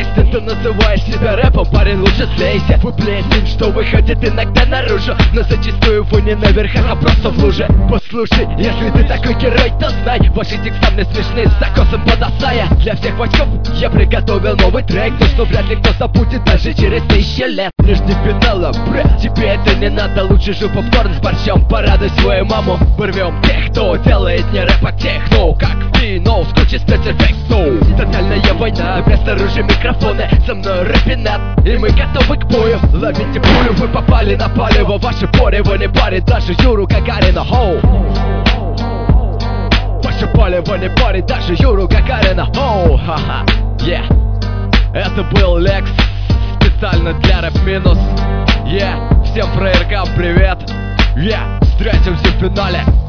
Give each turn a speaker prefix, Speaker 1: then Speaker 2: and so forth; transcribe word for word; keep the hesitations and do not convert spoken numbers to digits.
Speaker 1: Если ты называешь себя рэпом, парень, лучше слейся. Вы плесень, что выходит иногда наружу, но зачастую вы не на верхах, а просто в луже. Послушай, если ты такой герой, то знай, ваши текста мне смешны, с закосом подосая. Для всех вачков я приготовил новый трек, то что вряд ли кто забудет даже через тысячи лет. Нижний финала, бре, тебе это не надо, лучше жуй попкорн с борщом, порадуй свою маму. Порвем тех, кто делает не рэп, а техно, как в кино, с кучей спецэффектов. Тотальная война, вместо ружья микрофоны, со мной рэпинат, и мы готовы к бою. Ловите пулю, вы попали на палево, ваши порево не парит даже Юру Гагарина, хоу. Ваше палево не парит даже Юру Гагарина, хоу, ха-ха, yeah. Это был Лекс, специально для Рэп Минус, yeah. Всем фраеркам привет, yeah. Встретимся в финале.